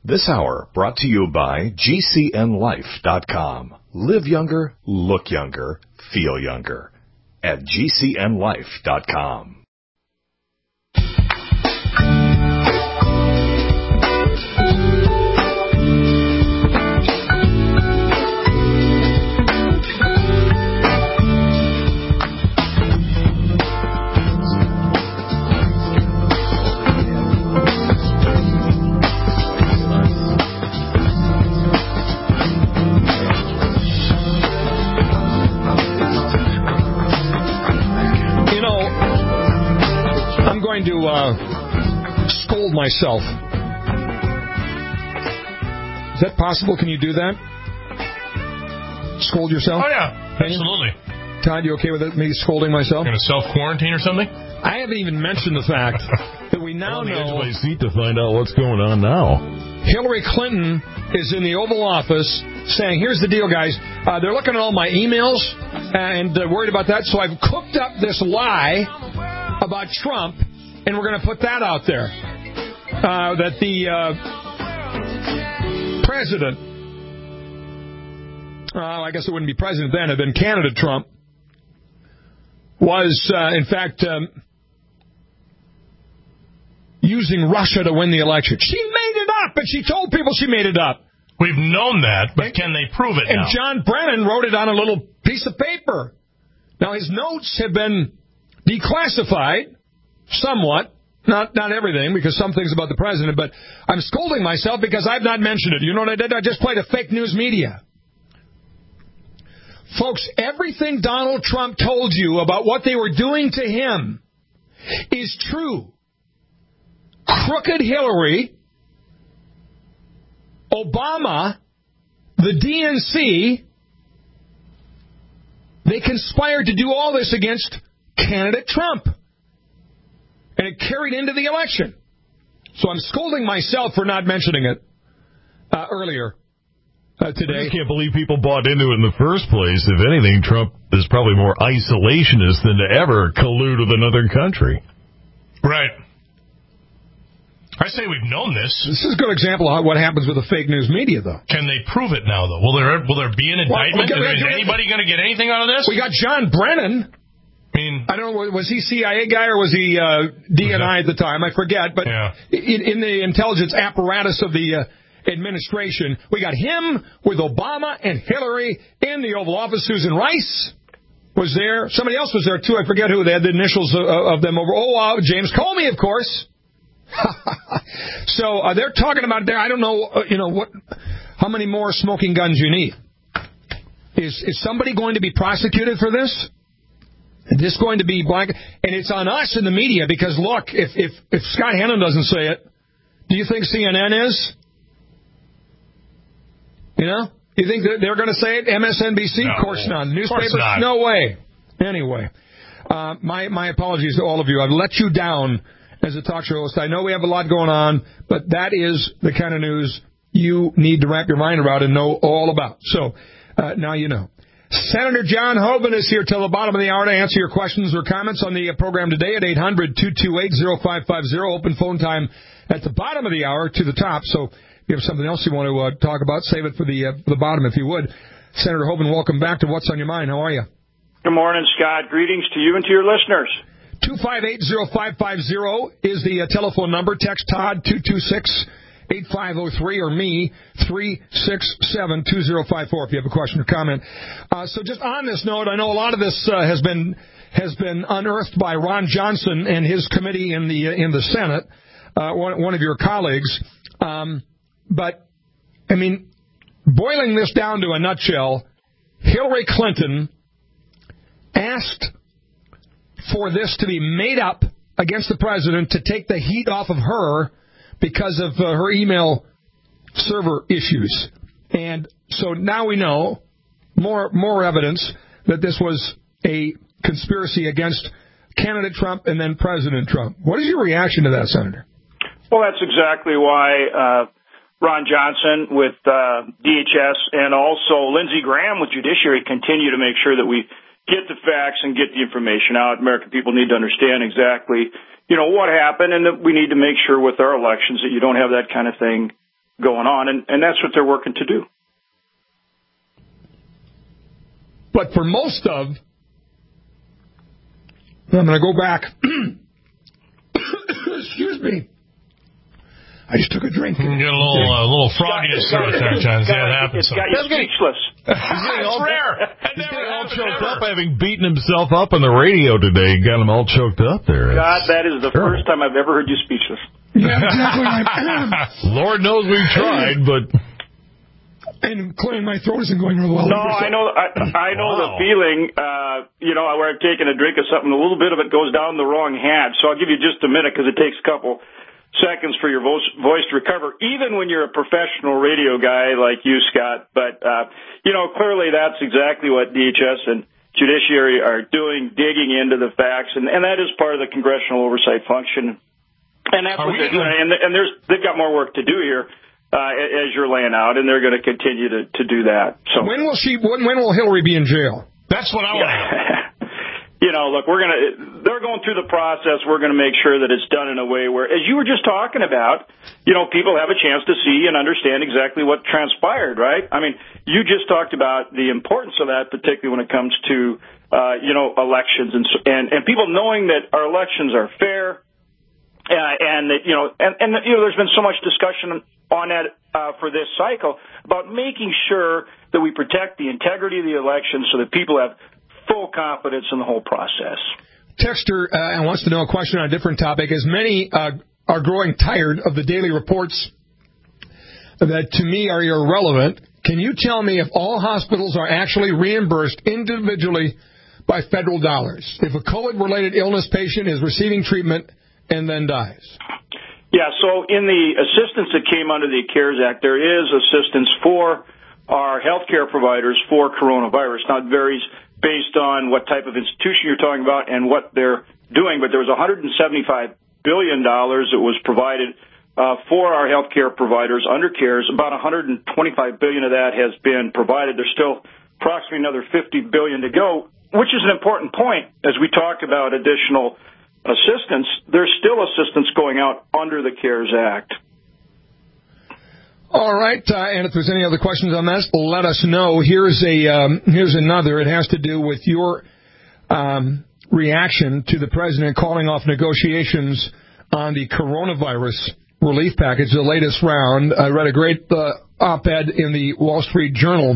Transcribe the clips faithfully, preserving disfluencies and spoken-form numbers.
This hour brought to you by G C N life dot com. Live younger, look younger, feel younger at G C N life dot com. To uh, scold myself. Is that possible? Can you do that? Scold yourself? Oh, yeah. Absolutely. Todd, you okay with it, me scolding myself? You're going to self-quarantine or something? I haven't even mentioned the fact that we now I'm on the know... edge of my seat to find out what's going on now. Hillary Clinton is in the Oval Office saying, here's the deal, guys. Uh, they're looking at all my emails and uh, worried about that, so I've cooked up this lie about Trump, and we're going to put that out there, uh, that the uh, president, uh, I guess it wouldn't be president then, it'd been candidate Trump, was, uh, in fact, um, using Russia to win the election. She made it up, and she told people she made it up. We've known that, but and, can they prove it and now? And John Brennan wrote it on a little piece of paper. Now, his notes have been declassified. Somewhat. Not not everything, because some things about the president, but I'm scolding myself because I've not mentioned it. You know what I did? I just played a fake news media. Folks, everything Donald Trump told you about what they were doing to him is true. Crooked Hillary, Obama, the D N C, they conspired to do all this against candidate Trump. And it carried into the election. So I'm scolding myself for not mentioning it uh, earlier uh, today. I just can't believe people bought into it in the first place. If anything, Trump is probably more isolationist than to ever collude with another country. Right. I say we've known this. This is a good example of what happens with the fake news media, though. Can they prove it now, though? Will there will there be an indictment? Well, is anybody going to get anything out of this? We got John Brennan. I mean, I don't know, was he C I A guy or was he uh, D N I at the time? I forget. But yeah. in, in the intelligence apparatus of the uh, administration, we got him with Obama and Hillary in the Oval Office. Susan Rice was there. Somebody else was there, too. I forget who. They had the initials of, of them over. Oh, uh, James Comey, of course. So uh, they're talking about there. I don't know, uh, you know, what, how many more smoking guns you need. Is is somebody going to be prosecuted for this? Is this going to be black? And it's on us in the media because, look, if, if, if Scott Hannon doesn't say it, do you think C N N is? You know? Do you think that they're going to say it? M S N B C? No. Of course not. Newspapers? Course not. No way. Anyway, uh, my, my apologies to all of you. I've let you down as a talk show host. I know we have a lot going on, but that is the kind of news you need to wrap your mind around and know all about. So uh, now you know. Senator John Hoeven is here till the bottom of the hour to answer your questions or comments on the program today at eight hundred, two two eight, oh five five oh. Open phone time at the bottom of the hour to the top. So if you have something else you want to uh, talk about, save it for the uh, for the bottom if you would. Senator Hoeven, welcome back to What's on Your Mind. How are you? Good morning, Scott. Greetings to you and to your listeners. two five eight, oh five five oh is the uh, telephone number. Text Todd two two six, eight five oh three or me three six seven, two oh five four if you have a question or comment. Uh, so just on this note, I know a lot of this uh, has been has been unearthed by Ron Johnson and his committee in the uh, in the Senate, uh, one, one of your colleagues. Um, but, I mean, boiling this down to a nutshell, Hillary Clinton asked for this to be made up against the president to take the heat off of her because of uh, her email server issues. And so now we know more more evidence that this was a conspiracy against candidate Trump and then President Trump. What is your reaction to that, Senator? Well, that's exactly why uh, Ron Johnson with uh, D H S and also Lindsey Graham with Judiciary continue to make sure that we get the facts and get the information out. American people need to understand exactly, you know, what happened, and that we need to make sure with our elections that you don't have that kind of thing going on, and, and that's what they're working to do. But for most of, I'm going to go back. Excuse me. I just took a drink. You get a little, uh, little frogginess to it there, John. Yeah, it happens. It's got you speechless. It's all rare. He's getting all choked up, having beaten himself up on the radio today. Got him all choked up there. God, that is the terrible. First time I've ever heard you speechless. Yeah, exactly right. Lord knows we've tried, but... And clearing my throat isn't going real well. No, I know I, I know wow. the feeling, uh, you know, where I've taken a drink of something, a little bit of it goes down the wrong hatch. So I'll give you just a minute because it takes a couple seconds for your voice, voice to recover, even when you're a professional radio guy like you, Scott. But, uh, you know, clearly that's exactly what D H S and Judiciary are doing, digging into the facts, and, and that is part of the congressional oversight function. And that's are what they're doing. And, and there's, they've got more work to do here. Uh, as you're laying out, and they're going to continue to, to do that. So when will she? When, when will Hillary be in jail? That's what I want to know. You know, look, we're going to. They're going through the process. We're going to make sure that it's done in a way where, as you were just talking about, you know, people have a chance to see and understand exactly what transpired. Right? I mean, you just talked about the importance of that, particularly when it comes to, uh, you know, elections and and and people knowing that our elections are fair. Uh, and that, you know, and, and you know, there's been so much discussion on that uh, for this cycle about making sure that we protect the integrity of the election so that people have full confidence in the whole process. Texter uh, wants to know a question on a different topic. As many uh, are growing tired of the daily reports that to me are irrelevant, can you tell me if all hospitals are actually reimbursed individually by federal dollars? If a COVID-related illness patient is receiving treatment and then dies? Yeah, so in the assistance that came under the CARES Act, there is assistance for our healthcare providers for coronavirus. Now, it varies based on what type of institution you're talking about and what they're doing, but there was one hundred seventy-five billion dollars that was provided uh, for our healthcare providers under CARES. About one hundred twenty-five billion dollars of that has been provided. There's still approximately another fifty billion dollars to go, which is an important point as we talk about additional assistance. There's still assistance going out under the CARES Act. All right, uh, and if there's any other questions on this, let us know. Here's a um, here's another. It has to do with your um, reaction to the president calling off negotiations on the coronavirus relief package, the latest round. I read a great uh, op-ed in the Wall Street Journal,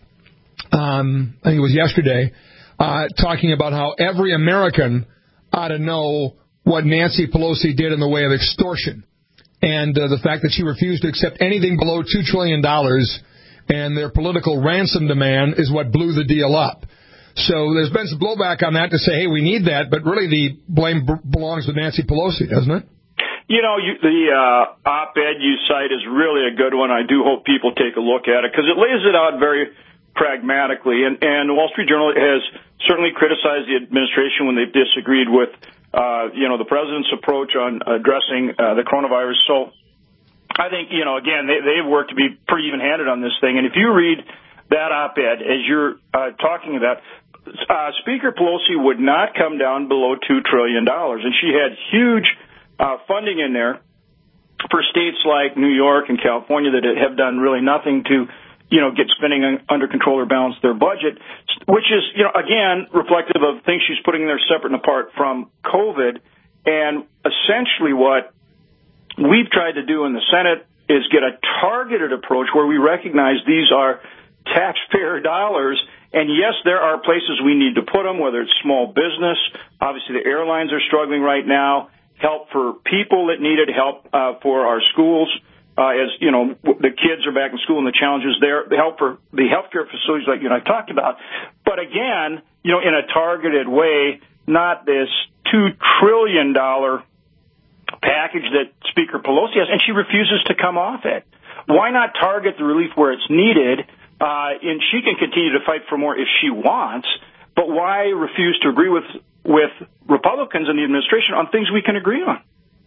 um, I think it was yesterday, uh, talking about how every American ought to know what Nancy Pelosi did in the way of extortion, and uh, the fact that she refused to accept anything below two trillion dollars, and their political ransom demand is what blew the deal up. So there's been some blowback on that to say, hey, we need that, but really the blame b- belongs to Nancy Pelosi, doesn't it? You know, you, the uh, op-ed you cite is really a good one. I do hope people take a look at it because it lays it out very pragmatically, and, and the Wall Street Journal has certainly criticized the administration when they've disagreed with, uh, you know, the president's approach on addressing uh, the coronavirus. So I think, you know, again, they, they've worked to be pretty even-handed on this thing. And if you read that op-ed, as you're uh, talking about, uh, Speaker Pelosi would not come down below two trillion dollars. And she had huge uh, funding in there for states like New York and California that have done really nothing to, you know, get spending under control or balance their budget, which is, you know, again, reflective of things she's putting there separate and apart from COVID. And essentially what we've tried to do in the Senate is get a targeted approach where we recognize these are taxpayer dollars. And yes, there are places we need to put them, whether it's small business. Obviously, the airlines are struggling right now. Help for people that need it, help uh, for our schools. Uh, as, you know, the kids are back in school and the challenges there, the help for the healthcare facilities like you and I talked about. But again, you know, in a targeted way, not this two trillion dollars package that Speaker Pelosi has, and she refuses to come off it. Why not target the relief where it's needed? Uh, and she can continue to fight for more if she wants, but why refuse to agree with, with Republicans in the administration on things we can agree on?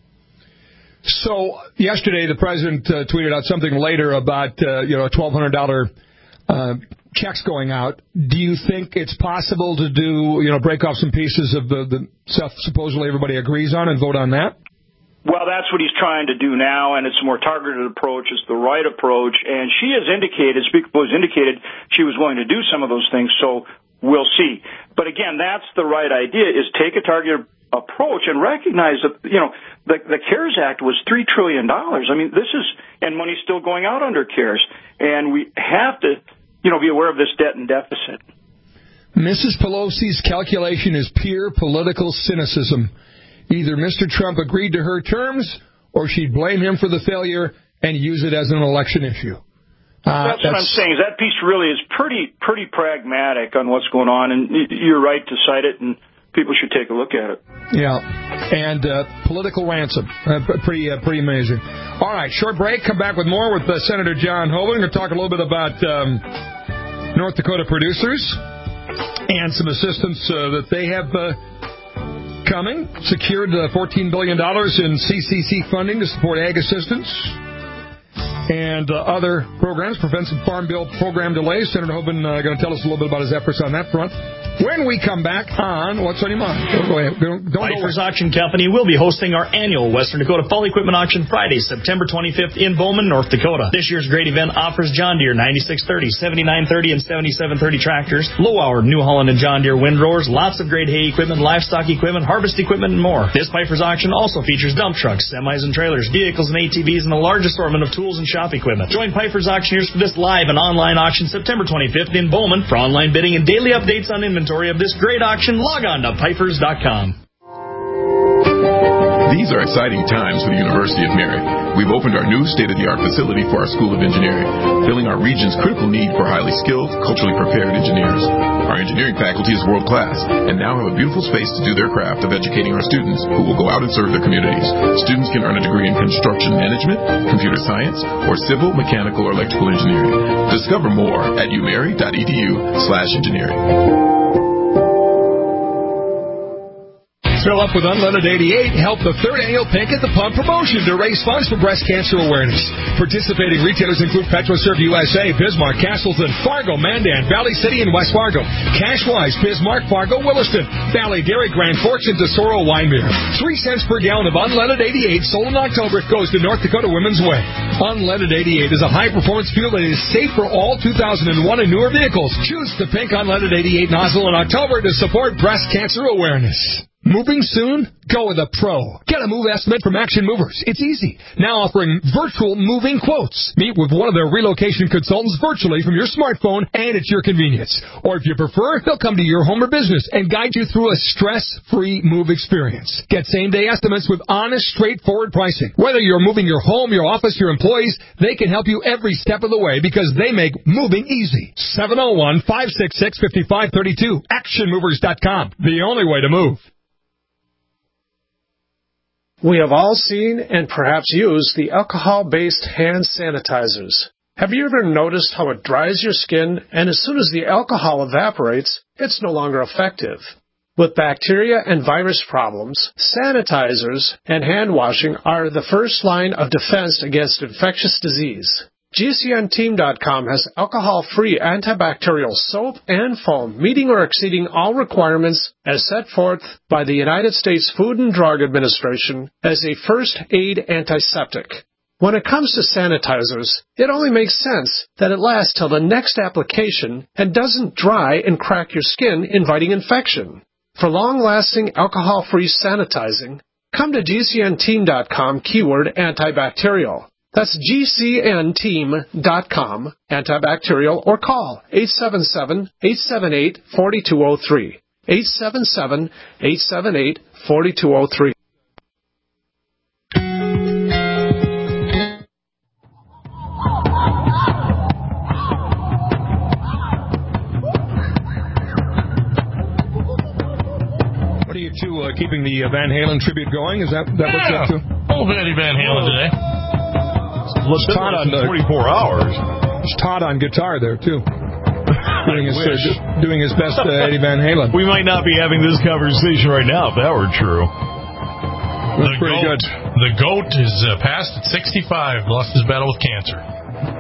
So yesterday, the president uh, tweeted out something later about uh, you know twelve hundred dollars uh, checks going out. Do you think it's possible to do you know break off some pieces of the, the stuff supposedly everybody agrees on and vote on that? Well, that's what he's trying to do now, and it's a more targeted approach. It's the right approach, and she has indicated, Speaker Pelosi has indicated she was willing to do some of those things, so we'll see. But again, that's the right idea, is take a targeted approach and recognize that, you know, the, the CARES Act was three trillion dollars. I mean, this is, and money's still going out under CARES, and we have to, you know, be aware of this debt and deficit. Missus Pelosi's calculation is pure political cynicism. Either Mister Trump agreed to her terms, or she'd blame him for the failure and use it as an election issue. Uh, that's, that's what I'm saying. Is that piece really is pretty pretty pragmatic on what's going on, and you're right to cite it, and people should take a look at it. Yeah, and uh, political ransom. Uh, pretty uh, pretty amazing. All right, short break. Come back with more with uh, Senator John Hoeven. We're going to talk a little bit about um, North Dakota producers and some assistance uh, that they have uh, coming. Secured uh, fourteen billion dollars in C C C funding to support ag assistance and uh, other programs. Preventive Farm Bill program delays. Senator Hoeven uh, going to tell us a little bit about his efforts on that front when we come back on What's on Your Mind. Go ahead. Don't, don't Pfeiffer's Auction Company will be hosting our annual Western Dakota Fall Equipment Auction Friday, September twenty-fifth in Bowman, North Dakota. This year's great event offers John Deere ninety-six thirty, seventy-nine thirty, and seventy-seven thirty tractors, low-hour New Holland and John Deere windrowers, lots of great hay equipment, livestock equipment, harvest equipment, and more. This Pfeiffer's Auction also features dump trucks, semis and trailers, vehicles and A T Vs, and a large assortment of tools and shop equipment. Join Pfeiffer's Auctioneers for this live and online auction September twenty-fifth in Bowman. For online bidding and daily updates on inventory of this great auction, log on to Pfeiffer's dot com. These are exciting times for the University of Mary. We've opened our new state-of-the-art facility for our School of Engineering, filling our region's critical need for highly skilled, culturally prepared engineers. Our engineering faculty is world-class and now have a beautiful space to do their craft of educating our students who will go out and serve their communities. Students can earn a degree in construction management, computer science, or civil, mechanical, or electrical engineering. Discover more at umary dot e d u slash engineering. Fill up with Unleaded eighty-eight. Help the third annual Pink at the Pump promotion to raise funds for breast cancer awareness. Participating retailers include PetroServe U S A, Bismarck, Castleton, Fargo, Mandan, Valley City, and West Fargo. Cashwise, Bismarck, Fargo, Williston, Valley, Dairy, Grand Forks, and Tesoro, Wyndmere. Three cents per gallon of Unleaded eighty-eight sold in October goes to North Dakota Women's Way. Unleaded eighty-eight is a high-performance fuel that is safe for all two thousand one and newer vehicles. Choose the Pink Unleaded eighty-eight nozzle in October to support breast cancer awareness. Moving soon? Go with a pro. Get a move estimate from Action Movers. It's easy. Now offering virtual moving quotes. Meet with one of their relocation consultants virtually from your smartphone and at your convenience. Or if you prefer, they'll come to your home or business and guide you through a stress-free move experience. Get same-day estimates with honest, straightforward pricing. Whether you're moving your home, your office, your employees, they can help you every step of the way because they make moving easy. seven oh one, five six six, five five three two. action movers dot com. The only way to move. We have all seen and perhaps used the alcohol-based hand sanitizers. Have you ever noticed how it dries your skin, and as soon as the alcohol evaporates, it's no longer effective? With bacteria and virus problems, sanitizers and hand washing are the first line of defense against infectious disease. G C N team dot com has alcohol-free antibacterial soap and foam meeting or exceeding all requirements as set forth by the United States Food and Drug Administration as a first aid antiseptic. When it comes to sanitizers, it only makes sense that it lasts till the next application and doesn't dry and crack your skin, inviting infection. For long-lasting alcohol-free sanitizing, come to G C N team dot com keyword antibacterial. That's G C N team dot com, antibacterial, or call eight seven seven, eight seven eight, four two zero three. eight seven seven, eight seven eight, four two zero three. What are you two uh, keeping the uh, Van Halen tribute going? Is that, that yeah. what's up to? Old Eddie Van Halen today. Let's Todd on uh, twenty-four hours. It's Todd on guitar there too, doing his uh, doing his best uh, Eddie Van Halen. We might not be having this conversation right now if that were true. That's the pretty goat, good. The goat is uh, past at sixty-five. Lost his battle with cancer.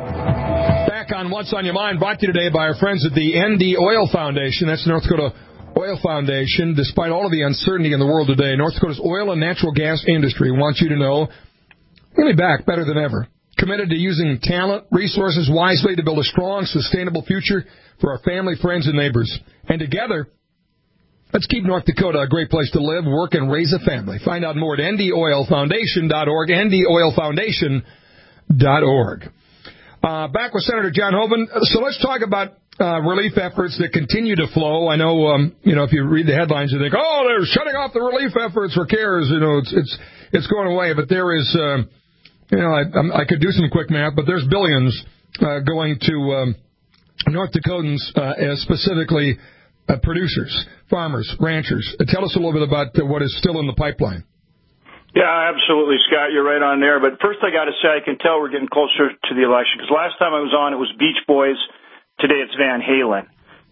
Back on What's on Your Mind, brought to you today by our friends at the N D Oil Foundation. That's North Dakota Oil Foundation, despite all of the uncertainty in the world today, North Dakota's oil and natural gas industry wants you to know we'll be back better than ever. Committed to using talent, resources wisely to build a strong, sustainable future for our family, friends, and neighbors. And together, let's keep North Dakota a great place to live, work, and raise a family. Find out more at N D oil foundation dot org, N D oil foundation dot org. Uh, back with Senator John Hoeven. So let's talk about uh, relief efforts that continue to flow. I know, um, you know, if you read the headlines, you think, oh, they're shutting off the relief efforts for CARES. You know, it's it's it's going away. But there is, uh, you know, I, I could do some quick math, but there's billions uh, going to um, North Dakotans, uh, specifically uh, producers, farmers, ranchers. Uh, tell us a little bit about uh, what is still in the pipeline. Yeah, absolutely, Scott. You're right on there. But first I got to say I can tell we're getting closer to the election because last time I was on it was Beach Boys. Today it's Van Halen.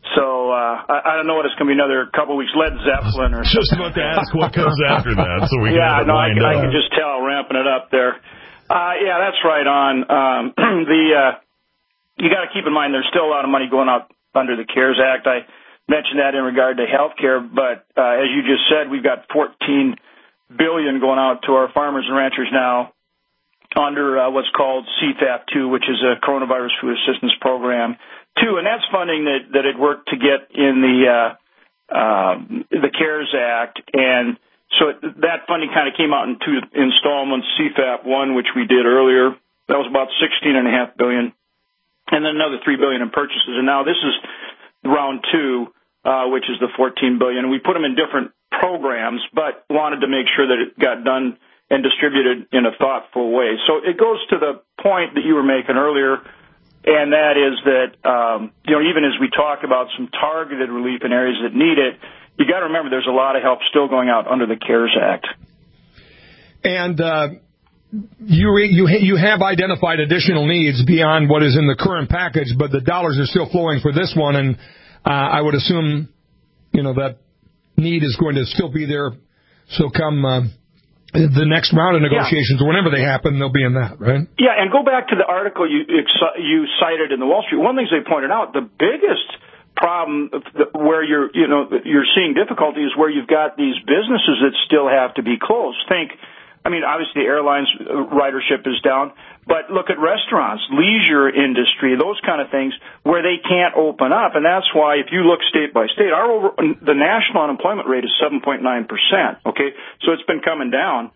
So uh, I, I don't know what it's going to be, another couple of weeks, Led Zeppelin or something. Just about to ask what comes after that so we can yeah, have it no, I, lined I up. can just tell ramping it up there. Uh, yeah, that's right on. Um, the uh, you got to keep in mind there's still a lot of money going out under the CARES Act. I mentioned that in regard to health care, but uh, as you just said, we've got fourteen billion going out to our farmers and ranchers now under uh, what's called C FAP two, which is a coronavirus food assistance program two, and that's funding that that had worked to get in the uh, uh, the CARES Act, and so it, that funding kind of came out in two installments. C FAP one, which we did earlier, that was about sixteen and a half billion, and then another three billion in purchases, and now this is round two, uh, which is the fourteen billion, and we put them in different programs, but wanted to make sure that it got done and distributed in a thoughtful way. So it goes to the point that you were making earlier, and that is that, um, you know, even as we talk about some targeted relief in areas that need it, you got to remember there's a lot of help still going out under the CARES Act. And uh, you you you have identified additional needs beyond what is in the current package, but the dollars are still flowing for this one, and uh, I would assume, you know, that need is going to still be there. So come uh, the next round of negotiations, yeah. whenever they happen, they'll be in that, right? Yeah, and go back to the article you you cited in the Wall Street. One of the things they pointed out, the biggest problem where you're you know you're seeing difficulty is where you've got these businesses that still have to be closed. Think, I mean, obviously the airlines ridership is down, but look at restaurants, leisure industry, those kind of things where they can't open up. And that's why if you look state by state, our over, the national unemployment rate is seven point nine percent, okay? So it's been coming down.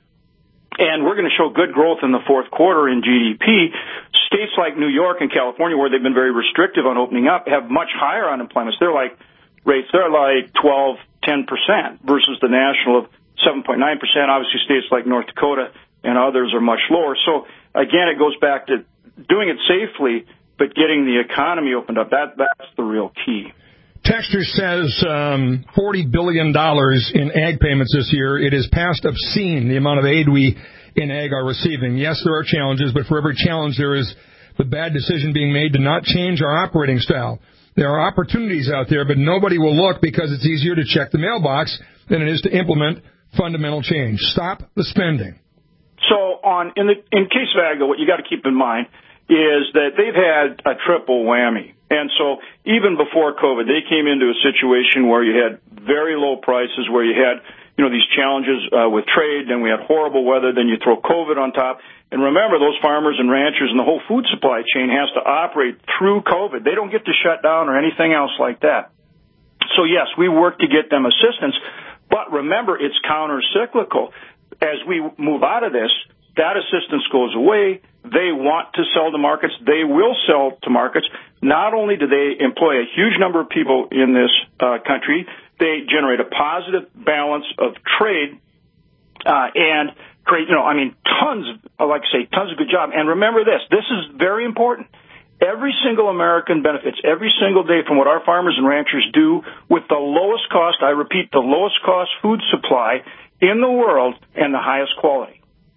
And we're going to show good growth in the fourth quarter in G D P. States like New York and California, where they've been very restrictive on opening up, have much higher unemployments. They're like rates, they're like twelve, ten percent versus the national of seven point nine percent. Obviously, states like North Dakota and others are much lower. So, again, it goes back to doing it safely, but getting the economy opened up. That That's the real key. Texter says um, forty billion dollars in ag payments this year. It is past obscene, the amount of aid we in ag are receiving. Yes, there are challenges, but for every challenge there is the bad decision being made to not change our operating style. There are opportunities out there, but nobody will look because it's easier to check the mailbox than it is to implement fundamental change. Stop the spending. So on in the in case of ag, what you got to keep in mind is that they've had a triple whammy. And so even before COVID, they came into a situation where you had very low prices, where you had, you know, these challenges uh, with trade, then we had horrible weather, then you throw COVID on top. And remember, those farmers and ranchers and the whole food supply chain has to operate through COVID. They don't get to shut down or anything else like that. So, yes, we work to get them assistance. But remember, it's counter-cyclical. As we move out of this, that assistance goes away. They want to sell to markets. They will sell to markets. Not only do they employ a huge number of people in this uh, country, they generate a positive balance of trade uh, and create, you know, I mean, tons of, I like to say, tons of good jobs. And remember this, this is very important. Every single American benefits every single day from what our farmers and ranchers do with the lowest cost, I repeat, the lowest cost food supply in the world and the highest quality.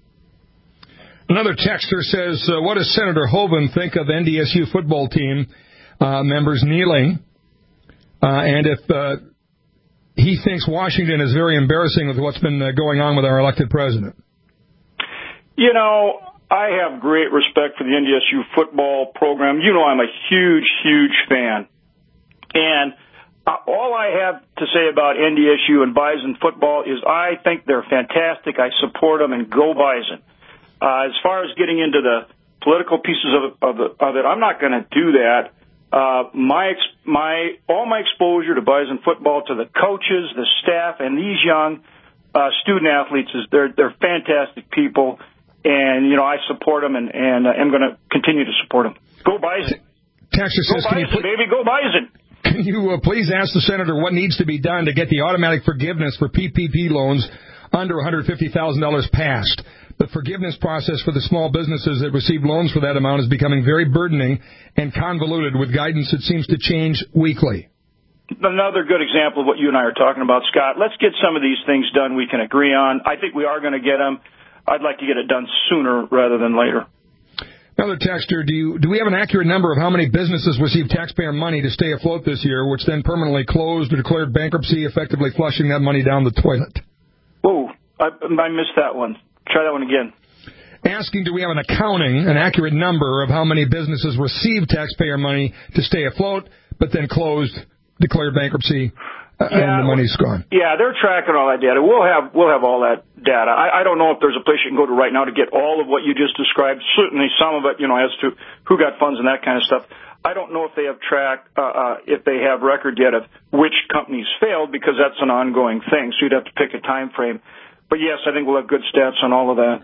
Another texter says, uh, what does Senator Hoeven think of N D S U football team uh, members kneeling? Uh, and if uh, he thinks Washington is very embarrassing with what's been uh, going on with our elected president. You know, I have great respect for the N D S U football program. You know I'm a huge, huge fan. And uh, all I have to say about N D S U and Bison football is I think they're fantastic. I support them, and go Bison. Uh, as far as getting into the political pieces of, of, of it, I'm not going to do that. Uh, my, my, all my exposure to Bison football, to the coaches, the staff, and these young uh, student athletes is they're they're fantastic people, and you know I support them, and and uh, I'm going to continue to support them. Go Bison! Texas go says, Bison, can you pl- baby, go Bison! Can you uh, please ask the senator what needs to be done to get the automatic forgiveness for P P P loans under one hundred fifty thousand dollars passed? The forgiveness process for the small businesses that receive loans for that amount is becoming very burdening and convoluted with guidance that seems to change weekly. Another good example of what you and I are talking about, Scott. Let's get some of these things done we can agree on. I think we are going to get them. I'd like to get it done sooner rather than later. Another texter, do you do we have an accurate number of how many businesses received taxpayer money to stay afloat this year, which then permanently closed or declared bankruptcy, effectively flushing that money down the toilet? Whoa, I, I missed that one. Try that one again. Asking, do we have an accounting, an accurate number of how many businesses received taxpayer money to stay afloat, but then closed, declared bankruptcy, uh, yeah, and the money's gone? Yeah, they're tracking all that data. We'll have we'll have all that data. I, I don't know if there's a place you can go to right now to get all of what you just described. Certainly some of it, you know, as to who got funds and that kind of stuff. I don't know if they have tracked, uh, uh, if they have record yet of which companies failed, because that's an ongoing thing, so you'd have to pick a time frame. But, yes, I think we'll have good stats on all of that.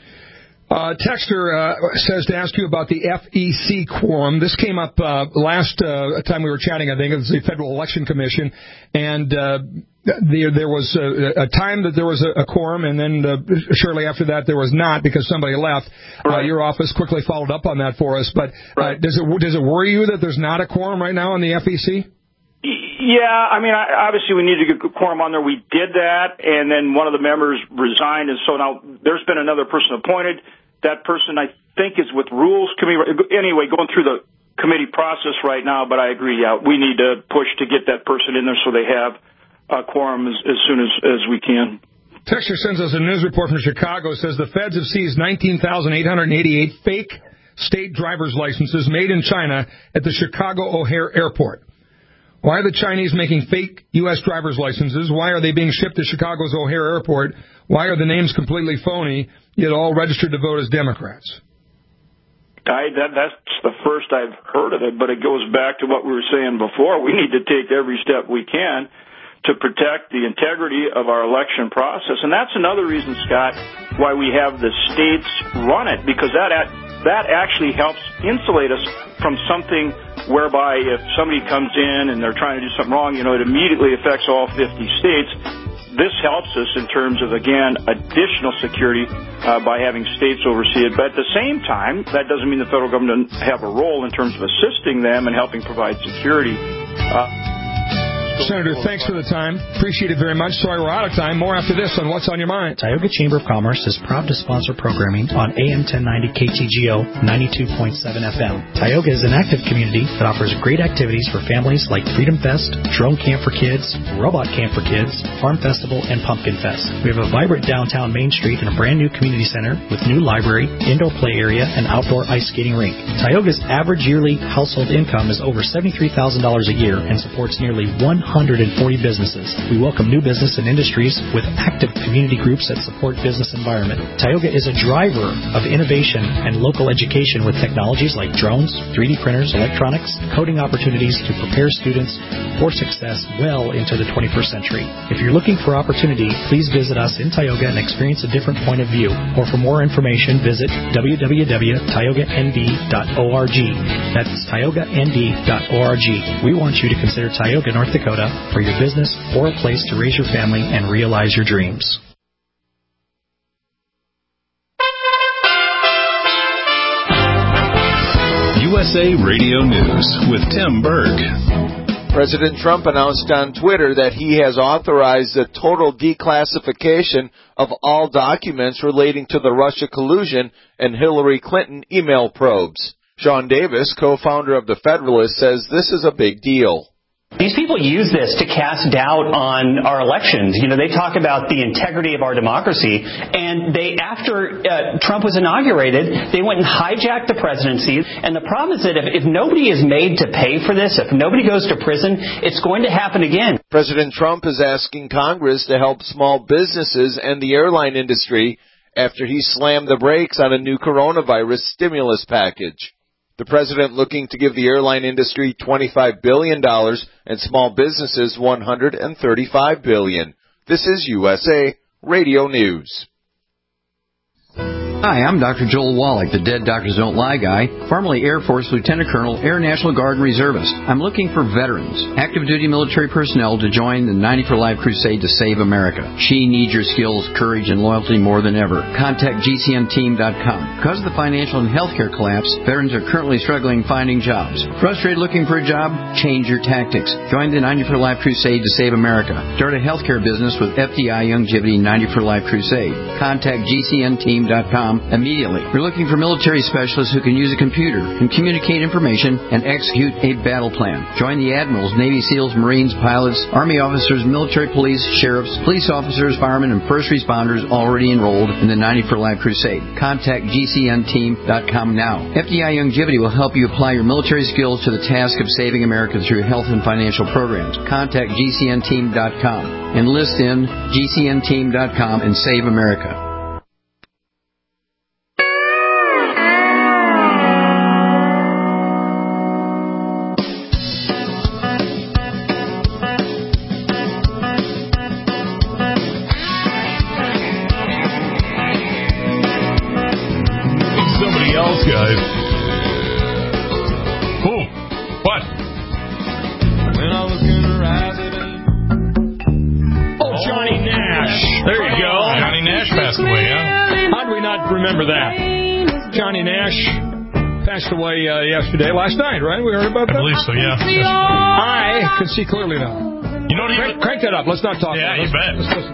Uh, Texter uh, says to ask you about the F E C quorum. This came up uh, last uh, time we were chatting, I think. It was the Federal Election Commission. And uh, there, there was a, a time that there was a, a quorum, and then uh, shortly after that there was not because somebody left. Right. Uh, your office quickly followed up on that for us. But uh, right. does it does it worry you that there's not a quorum right now on the F E C? Yeah, I mean, I, obviously we need to get quorum on there. We did that, and then one of the members resigned, and so now there's been another person appointed. That person, I think, is with Rules Committee. Anyway, going through the committee process right now, but I agree, yeah, we need to push to get that person in there so they have a quorum as, as soon as, as we can. Texter sends us a news report from Chicago. It says the feds have seized nineteen thousand eight hundred eighty-eight fake state driver's licenses made in China at the Chicago O'Hare Airport. Why are the Chinese making fake U S driver's licenses? Why are they being shipped to Chicago's O'Hare Airport? Why are the names completely phony, yet all registered to vote as Democrats? I, that, that's the first I've heard of it, but it goes back to what we were saying before. We need to take every step we can to protect the integrity of our election process. And that's another reason, Scott, why we have the states run it, because that that actually helps insulate us from something whereby if somebody comes in and they're trying to do something wrong, you know, it immediately affects all fifty states. This helps us in terms of, again, additional security uh, by having states oversee it. But at the same time, that doesn't mean the federal government doesn't have a role in terms of assisting them and helping provide security. Uh, Senator, thanks for the time. Appreciate it very much. Sorry we're out of time. More after this on What's on Your Mind. Tioga Chamber of Commerce is proud to sponsor programming on A M ten ninety K T G O ninety-two point seven F M. Tioga is an active community that offers great activities for families like Freedom Fest, Drone Camp for Kids, Robot Camp for Kids, Farm Festival, and Pumpkin Fest. We have a vibrant downtown Main Street and a brand new community center with new library, indoor play area, and outdoor ice skating rink. Tioga's average yearly household income is over seventy-three thousand dollars a year and supports nearly one hundred forty businesses. We welcome new business and industries with active community groups that support business environment. Tioga is a driver of innovation and local education with technologies like drones, three D printers, electronics, coding opportunities to prepare students for success well into the twenty-first century. If you're looking for opportunity, please visit us in Tioga and experience a different point of view. Or for more information, visit w w w dot tioga n d dot org. That's tioga n d dot org. We want you to consider Tioga, North Dakota, for your business or a place to raise your family and realize your dreams. U S A Radio News with Tim Berg. President Trump announced on Twitter that he has authorized the total declassification of all documents relating to the Russia collusion and Hillary Clinton email probes. Sean Davis, co-founder of The Federalist, says this is a big deal. These people use this to cast doubt on our elections. You know, they talk about the integrity of our democracy, and they, after uh, Trump was inaugurated, they went and hijacked the presidency. And the problem is that if, if nobody is made to pay for this, if nobody goes to prison, it's going to happen again. President Trump is asking Congress to help small businesses and the airline industry after he slammed the brakes on a new coronavirus stimulus package. The president looking to give the airline industry twenty-five billion dollars and small businesses one hundred thirty-five billion dollars. This is U S A Radio News. Hi, I'm Doctor Joel Wallach, the Dead Doctors Don't Lie guy, formerly Air Force Lieutenant Colonel, Air National Guard and Reservist. I'm looking for veterans, active duty military personnel to join the ninety for Life crusade to save America. She needs your skills, courage, and loyalty more than ever. Contact G C N team dot com. Because of the financial and healthcare collapse, veterans are currently struggling finding jobs. Frustrated looking for a job? Change your tactics. Join the ninety for Life crusade to save America. Start a healthcare business with F D I Longevity ninety for Life crusade. Contact G C N team dot com immediately. We're looking for military specialists who can use a computer and communicate information and execute a battle plan. Join the admirals, Navy SEALs, Marines, pilots, Army officers, military police, sheriffs, police officers, firemen, and first responders already enrolled in the ninety for Life crusade. Contact G C N team dot com now. F D I Longevity will help you apply your military skills to the task of saving America through health and financial programs. Contact G C N team dot com. Enlist in G C N team dot com and save America. Guys. Who? What? Oh, Johnny Nash. There you go. Johnny Nash passed away, yeah? How do we not remember that? Johnny Nash passed away uh, yesterday, last night, right? We heard about that? I believe so, yeah. Yes. I can see clearly now. You know what he crank, crank that up. Let's not talk yeah, about it. Yeah, you bet. Let's listen.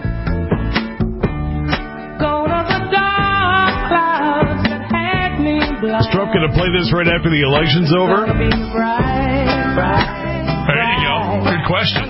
Is Trump going to play this right after the election's over? There you go. Good question.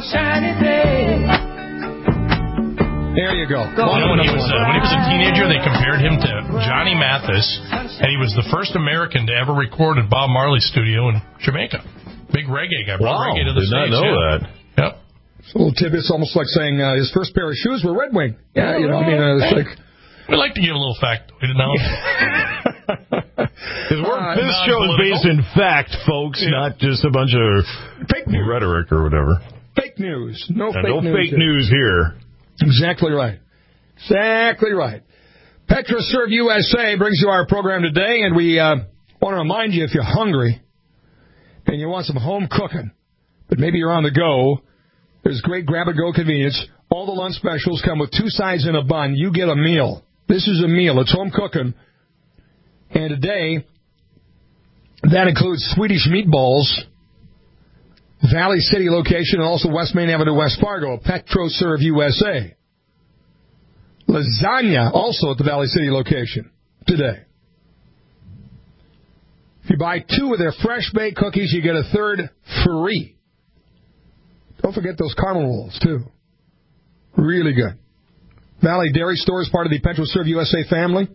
There you go. You know, when, he was, uh, when he was a teenager, they compared him to Johnny Mathis, and he was the first American to ever record at Bob Marley's studio in Jamaica. Big reggae guy. Wow, reggae to the did not States, know yeah. that. Yep. It's a little tidbit. It's almost like saying uh, his first pair of shoes were Red Wing. Yeah, you know, I mean, uh, it's like... We like to give a little factoid now. Because uh, this show is based in fact, folks, yeah. not just a bunch of fake news. rhetoric or whatever. Fake news. No and fake no news. No fake here. news here. Exactly right. Exactly right. PetroServe U S A brings you our program today, and we uh, want to remind you if you're hungry and you want some home cooking, but maybe you're on the go, there's great grab-and-go convenience. All the lunch specials come with two sides and a bun. You get a meal. This is a meal. It's home cooking. And today, that includes Swedish meatballs, Valley City location, and also West Main Avenue, West Fargo, PetroServe U S A. Lasagna, also at the Valley City location, today. If you buy two of their fresh baked cookies, you get a third free. Don't forget those caramel rolls, too. Really good. Valley Dairy Store is part of the PetroServe U S A family.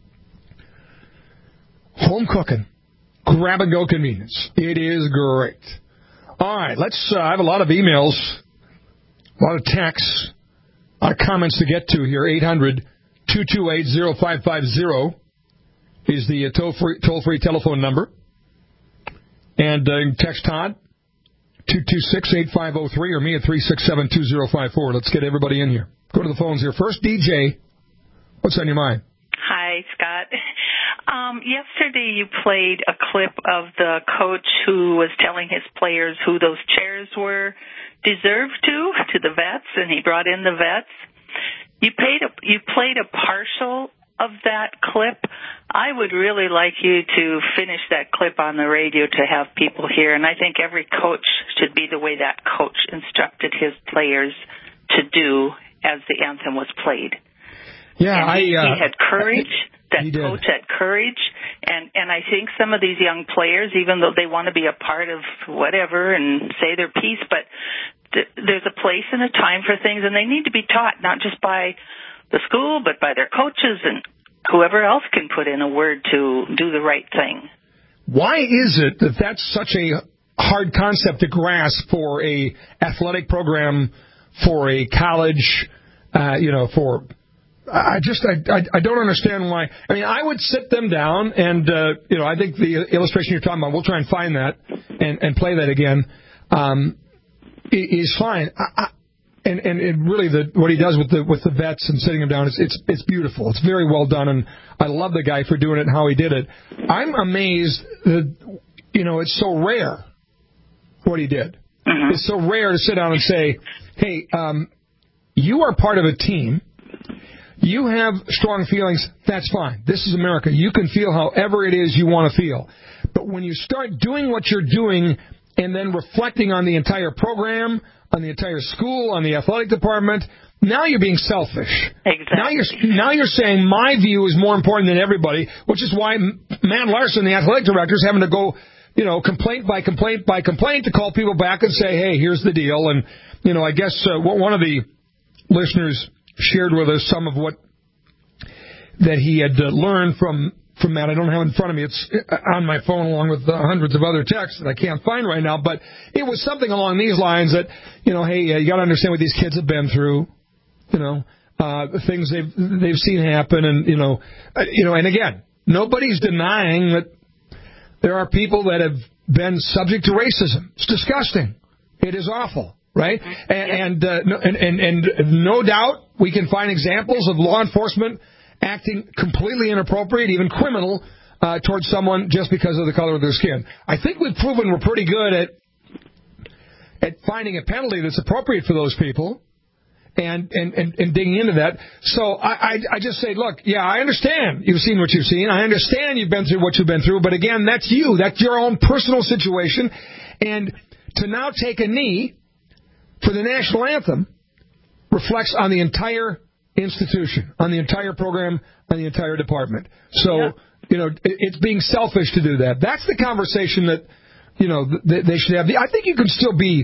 Home cooking. Grab-and-go convenience. It is great. All right, let's, uh, I have a lot of emails, a lot of texts, a lot of comments to get to here. eight hundred, two two eight, oh five five oh is the uh, toll-free, toll-free telephone number. And uh, text Todd, two two six, eight five oh three, or me at three six seven, two oh five four. Let's get everybody in here. Go to the phones here. First, D J, what's on your mind? Hi, Scott. Um, yesterday you played a clip of the coach who was telling his players who those chairs were deserved to, to the vets, and he brought in the vets. You, paid a, you played a partial of that clip. I would really like you to finish that clip on the radio to have people hear, and I think every coach should be the way that coach instructed his players to do as the anthem was played. Yeah, and he, I, uh, he had courage. That he did. coach had courage, and and I think some of these young players, even though they want to be a part of whatever and say their piece, but th- there's a place and a time for things, and they need to be taught not just by the school, but by their coaches and whoever else can put in a word to do the right thing. Why is it that that's such a hard concept to grasp for a athletic program, for a college, uh, you know, for... I just I, I I don't understand why. I mean, I would sit them down, and uh, you know, I think the illustration you're talking about, we'll try and find that and, and play that again. Um, is fine. I, I, and and it really the what he does with the with the vets and sitting them down, it's it's it's beautiful. It's very well done, and I love the guy for doing it and how he did it. I'm amazed that you know it's so rare what he did. Mm-hmm. It's so rare to sit down and say, hey, um, you are part of a team. You have strong feelings, that's fine. This is America. You can feel however it is you want to feel. But when you start doing what you're doing and then reflecting on the entire program, on the entire school, on the athletic department, now you're being selfish. Exactly. Now you're, now you're saying my view is more important than everybody, which is why Matt Larson, the athletic director, is having to go, you know, complaint by complaint by complaint to call people back and say, hey, here's the deal. And, you know, I guess uh, one of the listeners shared with us some of what that he had uh, learned from, from Matt. I don't have it in front of me. It's on my phone along with uh, hundreds of other texts that I can't find right now. But it was something along these lines that, you know, hey, uh, you got to understand what these kids have been through, you know, uh, the things they've they've seen happen. And, you know, uh, you know, and again, nobody's denying that there are people that have been subject to racism. It's disgusting. It is awful. Right? And, and, uh, and, and, and no doubt we can find examples of law enforcement acting completely inappropriate, even criminal, uh, towards someone just because of the color of their skin. I think we've proven we're pretty good at at finding a penalty that's appropriate for those people and, and, and, and digging into that. So I, I, I just say, look, yeah, I understand you've seen what you've seen. I understand you've been through what you've been through. But again, that's you. That's your own personal situation. And to now take a knee for the national anthem reflects on the entire institution, on the entire program, on the entire department. So, yeah. you know, it's being selfish to do that. That's the conversation that, you know, they should have. I think you can still be,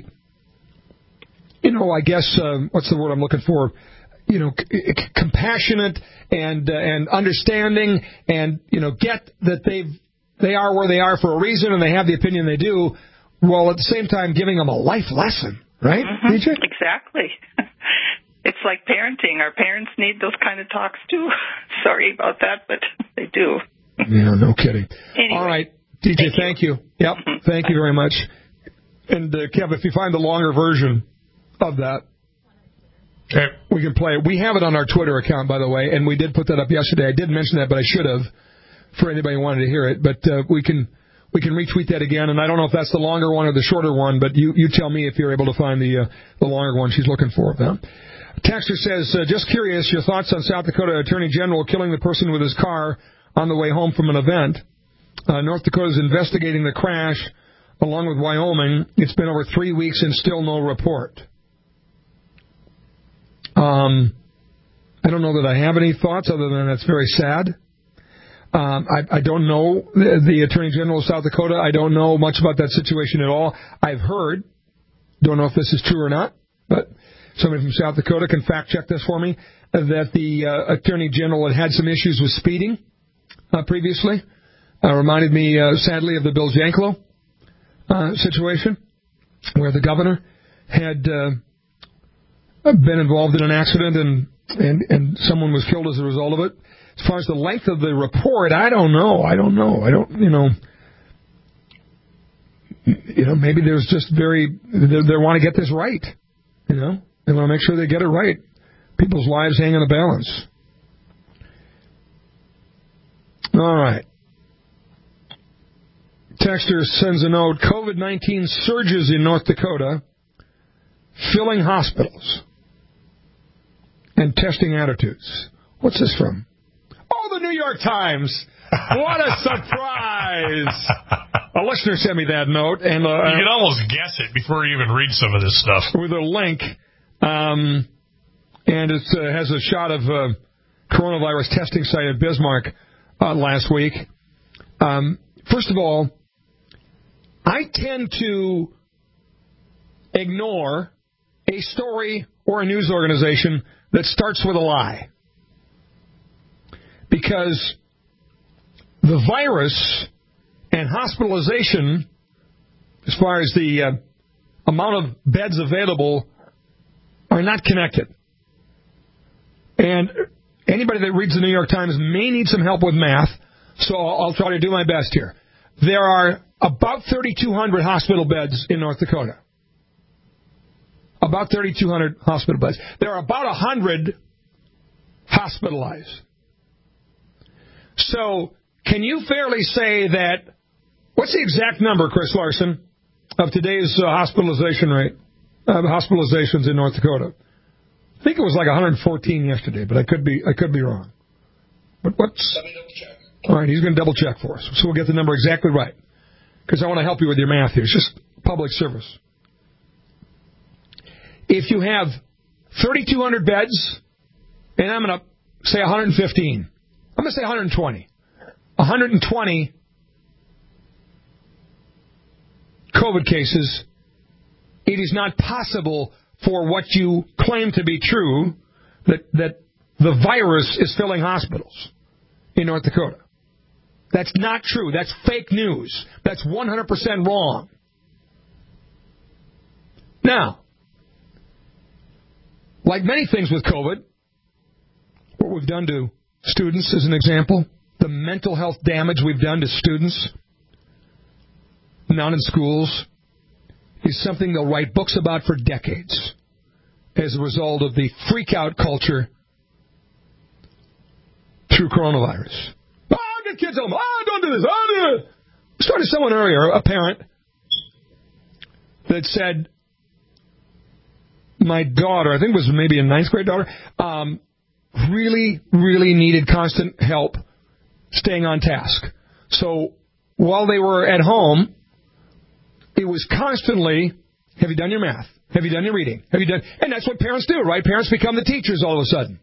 you know, I guess, um, what's the word I'm looking for? You know, c- compassionate and uh, and understanding and, you know, get that they've they are where they are for a reason and they have the opinion they do, while at the same time giving them a life lesson. Right? Mm-hmm. Exactly. It's like parenting. Our parents need those kind of talks, too. Sorry about that, but they do. Yeah, no kidding. Anyway, all right, D J, thank, thank you. you. Yep, mm-hmm. Thank you very much. And, uh, Kev, if you find the longer version of that, okay, we can play it. We have it on our Twitter account, by the way, and we did put that up yesterday. I did mention that, but I should have for anybody who wanted to hear it. But uh, we can... We can retweet that again, and I don't know if that's the longer one or the shorter one, but you, you tell me if you're able to find the uh, the longer one she's looking for. Huh? Texter says, uh, just curious, your thoughts on South Dakota Attorney General killing the person with his car on the way home from an event. Uh, North Dakota is investigating the crash, along with Wyoming. It's been over three weeks and still no report. Um, I don't know that I have any thoughts other than that's very sad. Um, I, I don't know the, the Attorney General of South Dakota. I don't know much about that situation at all. I've heard, don't know if this is true or not, but somebody from South Dakota can fact-check this for me, that the uh, Attorney General had had some issues with speeding uh, previously. Uh, reminded me, uh, sadly, of the Bill Janklow uh, situation, where the governor had uh, been involved in an accident and, and, and someone was killed as a result of it. As far as the length of the report, I don't know. I don't know. I don't, you know, you know, maybe there's just very, they, they want to get this right. You know, they want to make sure they get it right. People's lives hang in a balance. All right. Texter sends a note. COVID nineteen surges in North Dakota, filling hospitals and testing attitudes. What's this from? Oh, the New York Times. What a surprise. A listener sent me that note. And uh, you can almost guess it before you even read some of this stuff. With a link. Um, and it uh, has a shot of uh, coronavirus testing site at Bismarck uh, last week. Um, first of all, I tend to ignore a story or a news organization that starts with a lie. Because the virus and hospitalization, as far as the uh, amount of beds available, are not connected. And anybody that reads the New York Times may need some help with math, so I'll try to do my best here. There are about thirty-two hundred hospital beds in North Dakota. About thirty-two hundred hospital beds. There are about one hundred hospitalized. So, can you fairly say that, what's the exact number, Chris Larson, of today's uh, hospitalization rate, uh, hospitalizations in North Dakota? I think it was like one hundred fourteen yesterday, but I could be I could be wrong. But what's... Let me double check. All right, he's going to double check for us, so we'll get the number exactly right. Because I want to help you with your math here. It's just public service. If you have thirty-two hundred beds, and I'm going to say one hundred fifteen, I'm going to say one hundred twenty. one hundred twenty COVID cases, it is not possible for what you claim to be true, that, that the virus is filling hospitals in North Dakota. That's not true. That's fake news. That's one hundred percent wrong. Now, like many things with COVID, what we've done to students, as an example, the mental health damage we've done to students, not in schools, is something they'll write books about for decades as a result of the freak-out culture through coronavirus. Oh, get kids home. Oh, don't do this. Oh, do it. I started someone earlier, a parent, that said, my daughter, I think it was maybe a ninth grade daughter, um, really, really needed constant help staying on task. So while they were at home, it was constantly, have you done your math? Have you done your reading? Have you done? And that's what parents do, right? Parents become the teachers all of a sudden.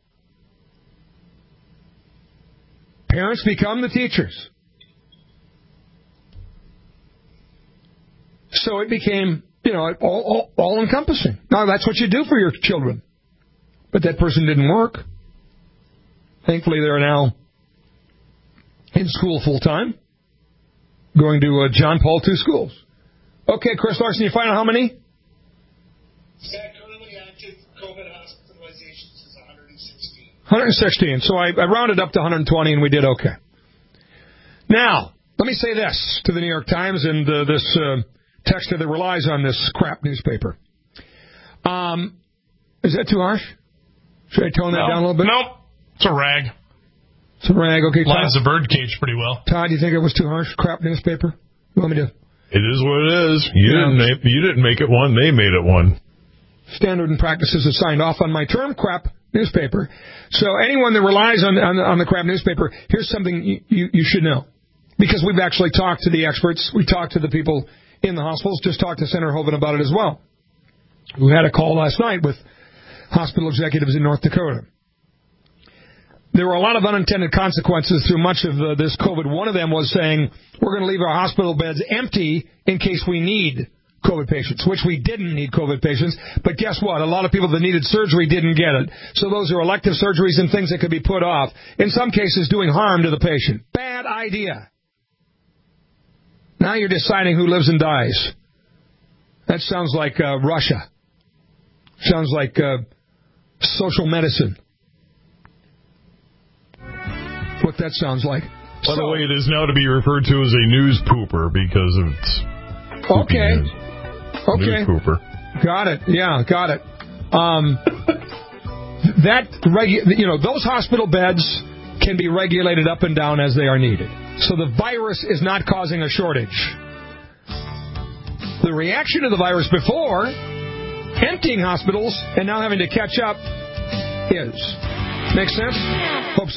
Parents become the teachers. So it became, you know, all, all, all-encompassing. Now, that's what you do for your children. But that person didn't work. Thankfully, they're now in school full-time, going to uh, John Paul two schools. Okay, Chris Larson, you find out how many? Currently active COVID hospitalizations is one hundred sixteen. one hundred sixteen. So I, I rounded up to one hundred twenty, and we did okay. Now, let me say this to the New York Times and uh, this uh, texter that relies on this crap newspaper. Um, is that too harsh? Should I tone that no, down a little bit? Nope. It's a rag. It's a rag. Okay, lines the birdcage pretty well. Todd, do you think it was too harsh? Crap newspaper? You want me to? It is what it is. You yeah. didn't make, you didn't make it one. They made it one. Standard and Practices has signed off on my term, crap newspaper. So anyone that relies on on, on the crap newspaper, here's something you, you, you should know. Because we've actually talked to the experts. We talked to the people in the hospitals. Just talked to Senator Hoeven about it as well, who had a call last night with hospital executives in North Dakota. There were a lot of unintended consequences through much of uh, this COVID. One of them was saying, we're going to leave our hospital beds empty in case we need COVID patients, which we didn't need COVID patients. But guess what? A lot of people that needed surgery didn't get it. So those are elective surgeries and things that could be put off, in some cases doing harm to the patient. Bad idea. Now you're deciding who lives and dies. That sounds like uh, Russia. Sounds like uh, social medicine. What that sounds like. By so, the way, it is now to be referred to as a news pooper because of its okay, news. okay, news pooper. Got it. Yeah, got it. Um, that regu- you know, those hospital beds can be regulated up and down as they are needed. So the virus is not causing a shortage. The reaction to the virus before emptying hospitals and now having to catch up is. Make sense? Hope so.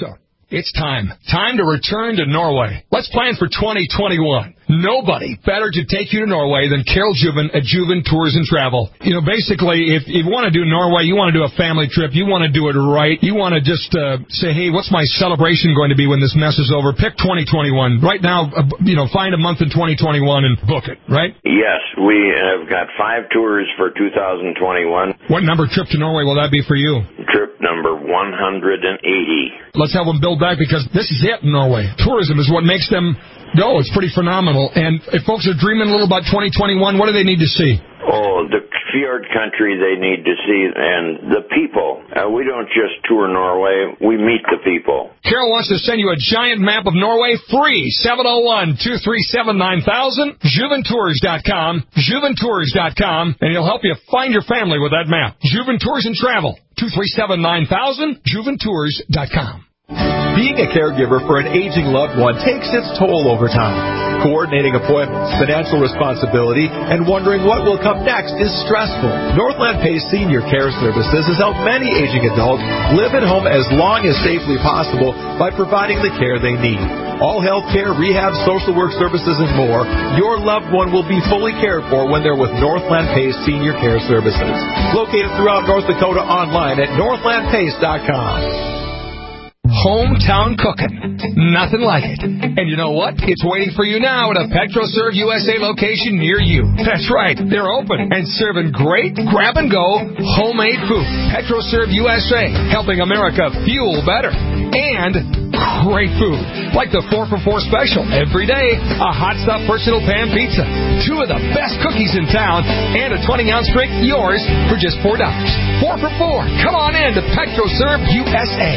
It's time. Time to return to Norway. Let's plan for twenty twenty-one. Nobody better to take you to Norway than Carol Juven at Juven Tours and Travel. You know, basically, if you want to do Norway, you want to do a family trip, you want to do it right, you want to just uh, say, hey, what's my celebration going to be when this mess is over? Pick twenty twenty-one. Right now, uh, you know, find a month in twenty twenty-one and book it, right? Yes, we have got five tours for two thousand twenty-one. What number trip to Norway will that be for you? Trip number one hundred eighty. Let's have them build back, because this is it in Norway. Tourism is what makes them go. It's pretty phenomenal. And if folks are dreaming a little about twenty twenty-one, what do they need to see? Oh, the fjord country they need to see, and the people. Uh, we don't just tour Norway, we meet the people. Carol wants to send you a giant map of Norway free. seven oh one, two three seven, nine thousand, juven tours dot com, juven tours dot com, and he'll help you find your family with that map. Juven Tours and Travel, two three seven, nine thousand, juven tours dot com. Being a caregiver for an aging loved one takes its toll over time. Coordinating appointments, financial responsibility, and wondering what will come next is stressful. Northland Pace Senior Care Services has helped many aging adults live at home as long as safely possible by providing the care they need. All health care, rehab, social work services, and more, your loved one will be fully cared for when they're with Northland Pace Senior Care Services. Located throughout North Dakota online at northland pace dot com. Hometown cooking. Nothing like it. And you know what? It's waiting for you now at a PetroServe U S A location near you. That's right. They're open and serving great grab-and-go homemade food. PetroServe U S A, helping America fuel better. And great food, like the four for four special every day, a hot stuff personal pan pizza, two of the best cookies in town, and a twenty ounce drink, yours for just four dollars. Four for four. Come on in to PetroServe U S A.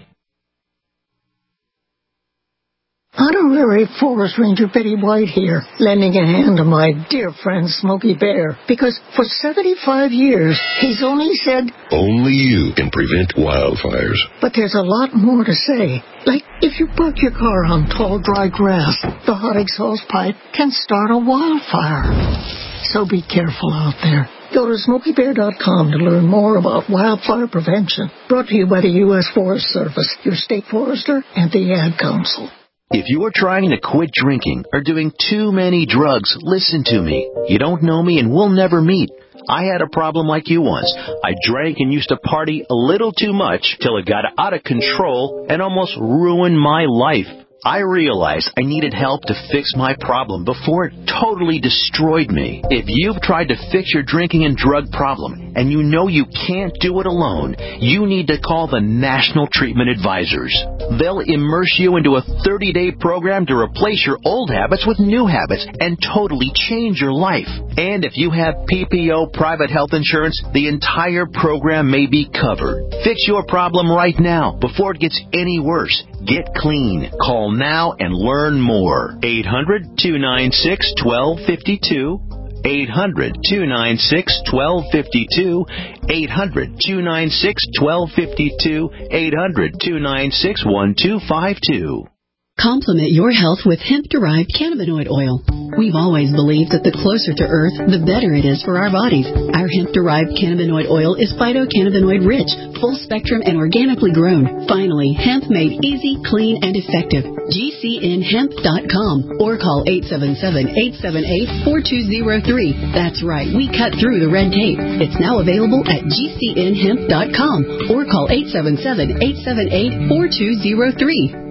Honorary Forest Ranger Betty White here, lending a hand to my dear friend Smokey Bear, because for seventy-five years, he's only said, only you can prevent wildfires. But there's a lot more to say. Like, if you park your car on tall, dry grass, the hot exhaust pipe can start a wildfire. So be careful out there. Go to smokey bear dot com to learn more about wildfire prevention. Brought to you by the U S Forest Service, your state forester, and the Ad Council. If you are trying to quit drinking or doing too many drugs, listen to me. You don't know me and we'll never meet. I had a problem like you once. I drank and used to party a little too much till it got out of control and almost ruined my life. I realized I needed help to fix my problem before it totally destroyed me. If you've tried to fix your drinking and drug problem and you know you can't do it alone, you need to call the National Treatment Advisors. They'll immerse you into a thirty-day program to replace your old habits with new habits and totally change your life. And if you have P P O private health insurance, the entire program may be covered. Fix your problem right now before it gets any worse. Get clean. Call now and learn more. eight hundred, two nine six, one two five two. eight hundred, two nine six, one two five two. eight hundred, two nine six, one two five two. eight hundred, two nine six, one two five two. Complement your health with hemp-derived cannabinoid oil. We've always believed that the closer to Earth, the better it is for our bodies. Our hemp-derived cannabinoid oil is phytocannabinoid-rich, full-spectrum, and organically grown. Finally, hemp made easy, clean, and effective. G C N hemp dot com or call eight seven seven, eight seven eight, four two zero three. That's right, we cut through the red tape. It's now available at G C N hemp dot com or call eight seven seven, eight seven eight, four two zero three.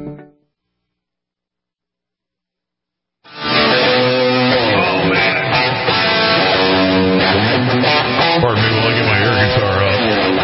Pardon me while I get my air guitar out.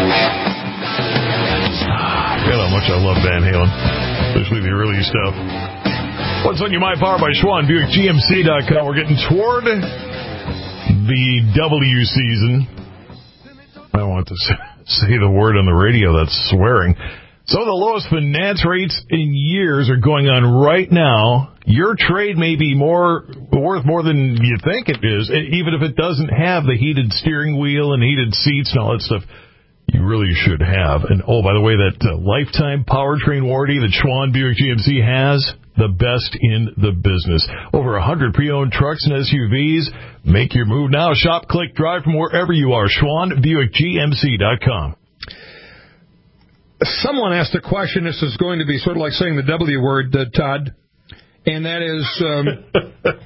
God, how much I love Van Halen, especially the early stuff. What's on your mind? Powered by Schwann, Buick G M C dot com. We're getting toward the W season. I don't want to say the word on the radio, that's swearing. So the lowest finance rates in years are going on right now. Your trade may be more worth more than you think it is, even if it doesn't have the heated steering wheel and heated seats and all that stuff. You really should have. And, oh, by the way, that uh, lifetime powertrain warranty that Schwann Buick G M C has, the best in the business. Over one hundred pre-owned trucks and S U Vs. Make your move now. Shop, click, drive from wherever you are. Schwann Buick G M C dot com. someone asked a question. This is going to be sort of like saying the W word, uh, Todd, and that is, um,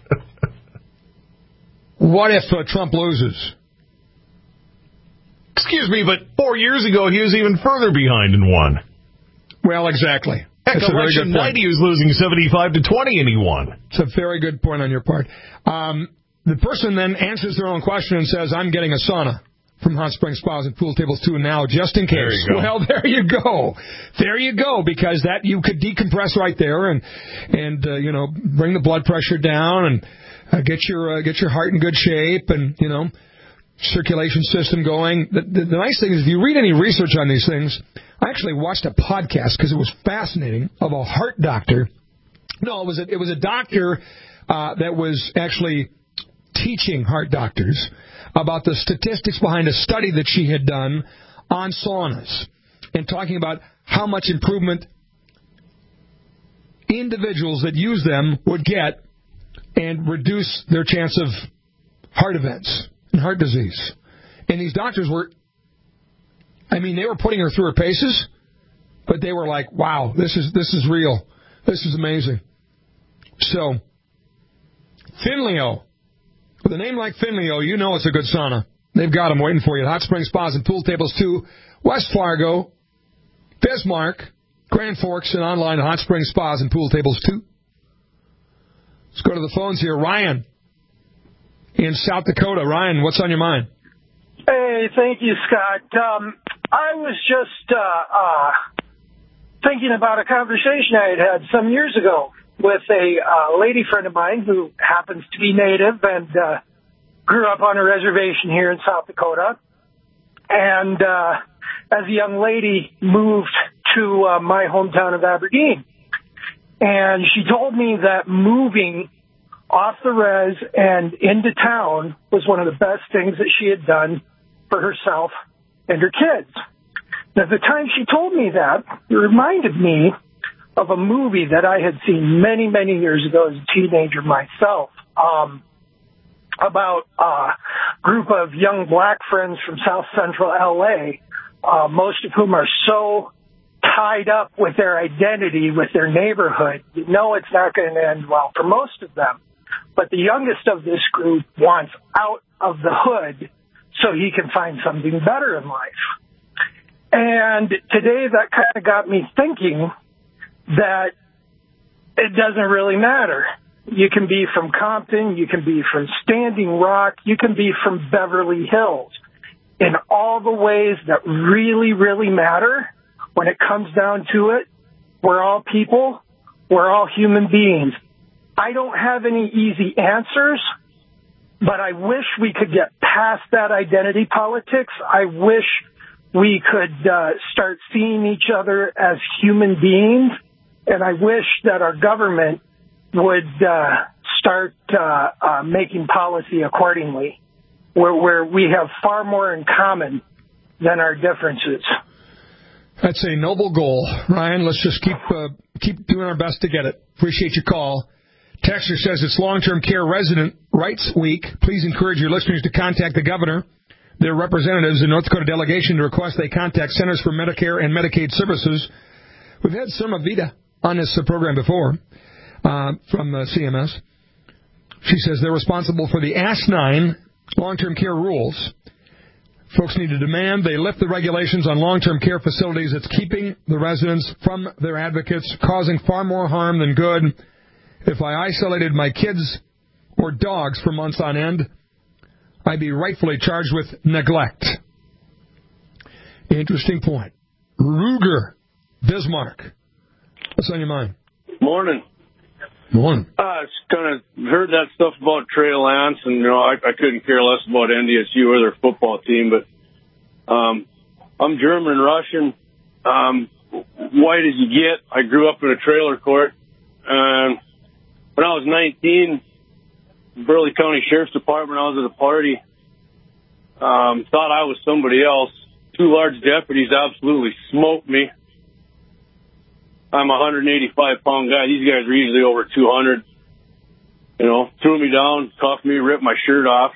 what if uh, Trump loses? Excuse me, but four years ago he was even further behind and won. Well, exactly. Heck, That's a very good election point. night he was losing seventy-five to twenty and he won. It's a very good point on your part. Um, the person then answers their own question and says, I'm getting a sauna from Hot Spring Spas and Pool Tables two now, just in case. There you go. Well, there you go. There you go, because that you could decompress right there and, and uh, you know, bring the blood pressure down and uh, get your uh, get your heart in good shape and, you know, circulation system going. The, the, the nice thing is if you read any research on these things, I actually watched a podcast because it was fascinating of a heart doctor. No, it was a, it was a doctor uh, that was actually teaching heart doctors about the statistics behind a study that she had done on saunas and talking about how much improvement individuals that use them would get and reduce their chance of heart events and heart disease. And these doctors were, I mean, they were putting her through her paces, but they were like, wow, this is this is real. This is amazing. So, Finleo. With a name like Finleo, you know it's a good sauna. They've got them waiting for you at Hot Spring Spas and Pool Tables two, West Fargo, Bismarck, Grand Forks, and online at Hot Spring Spas and Pool Tables two. Let's go to the phones here. Ryan in South Dakota. Ryan, what's on your mind? Hey, thank you, Scott. Um, I was just uh, uh, thinking about a conversation I had had some years ago with a uh, lady friend of mine who happens to be native and uh, grew up on a reservation here in South Dakota. And uh, as a young lady, moved to uh, my hometown of Aberdeen. And she told me that moving off the res and into town was one of the best things that she had done for herself and her kids. Now, at the time she told me that, it reminded me of a movie that I had seen many, many years ago as a teenager myself, um, about a group of young black friends from South Central L A, uh, most of whom are so tied up with their identity, with their neighborhood. You know it's not going to end well for most of them. But the youngest of this group wants out of the hood so he can find something better in life. And today that kind of got me thinking that it doesn't really matter. You can be from Compton, you can be from Standing Rock, you can be from Beverly Hills. In all the ways that really, really matter, when it comes down to it, we're all people, we're all human beings. I don't have any easy answers, but I wish we could get past that identity politics. I wish we could uh, start seeing each other as human beings. And I wish that our government would uh, start uh, uh, making policy accordingly, where, where we have far more in common than our differences. That's a noble goal, Ryan. Let's just keep uh, keep doing our best to get it. Appreciate your call. Texter says it's Long-Term Care Resident Rights Week. Please encourage your listeners to contact the governor, their representatives, and North Dakota delegation to request they contact Centers for Medicare and Medicaid Services. We've had Surma Vida on this uh, program before uh, from uh, C M S. She says they're responsible for the asinine long-term care rules. Folks need to demand they lift the regulations on long-term care facilities. It's keeping the residents from their advocates, causing far more harm than good. If I isolated my kids or dogs for months on end, I'd be rightfully charged with neglect. Interesting point. Ruger, Bismarck. What's on your mind? Morning. Morning. I uh, kind of heard that stuff about Trey Lance, and you know I, I couldn't care less about N D S U or their football team. But um, I'm German and Russian, um, white as you get. I grew up in a trailer court, and when I was nineteen, Burley County Sheriff's Department, I was at a party. Um, thought I was somebody else. Two large deputies absolutely smoked me. I'm a one hundred eighty-five pound guy. These guys are usually over two hundred. You know, threw me down, cuffed me, ripped my shirt off.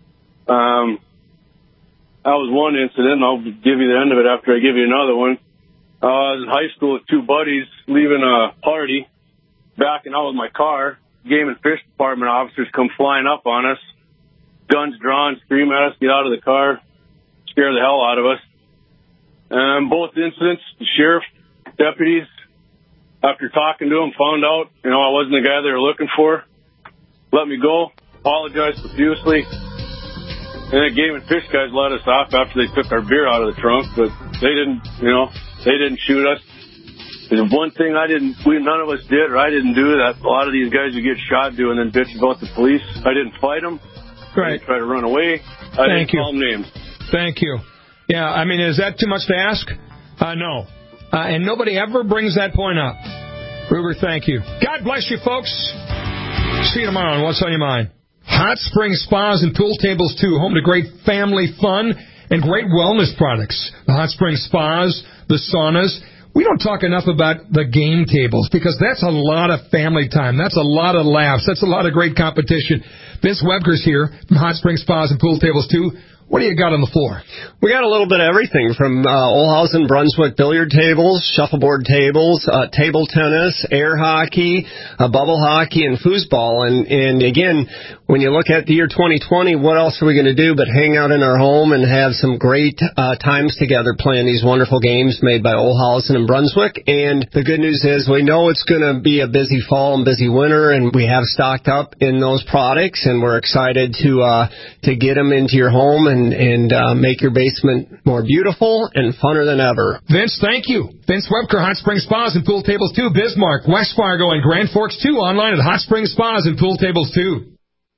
Um, that was one incident, and I'll give you the end of it after I give you another one. I was in high school with two buddies leaving a party, backing out with my car. Game and Fish Department officers come flying up on us, guns drawn, scream at us, get out of the car, scare the hell out of us. And both incidents, the sheriff, deputies, after talking to them, found out, you know, I wasn't the guy they were looking for. Let me go, apologized profusely. And the Game and Fish guys let us off after they took our beer out of the trunk, but they didn't, you know, they didn't shoot us. There's one thing I didn't, we, none of us did, or I didn't do that a lot of these guys who get shot do and then bitch about the police. I didn't fight them. Right. I didn't try to run away. I Thank didn't you. call them names. Thank you. Yeah, I mean, is that too much to ask? Uh, no. Uh, and nobody ever brings that point up. Ruber, thank you. God bless you, folks. See you tomorrow on What's on Your Mind. Hot Spring Spas and Pool Tables, too. Home to great family fun and great wellness products. The Hot Spring Spas, the saunas. We don't talk enough about the game tables because that's a lot of family time. That's a lot of laughs. That's a lot of great competition. Vince Webker's here from Hot Spring Spas and Pool Tables, too. What do you got on the floor? We got a little bit of everything from uh, Olhausen, Brunswick billiard tables, shuffleboard tables, uh, table tennis, air hockey, uh, bubble hockey, and foosball. And, and again, when you look at the year twenty twenty, what else are we going to do but hang out in our home and have some great uh, times together playing these wonderful games made by Olhausen and Brunswick? And the good news is we know it's going to be a busy fall and busy winter, and we have stocked up in those products, and we're excited to uh, to get them into your home and and, and uh, make your basement more beautiful and funner than ever. Vince, thank you. Vince Webker, Hot Spring Spas and Pool Tables two, Bismarck, West Fargo, and Grand Forks two. Online at Hot Spring Spas and Pool Tables two.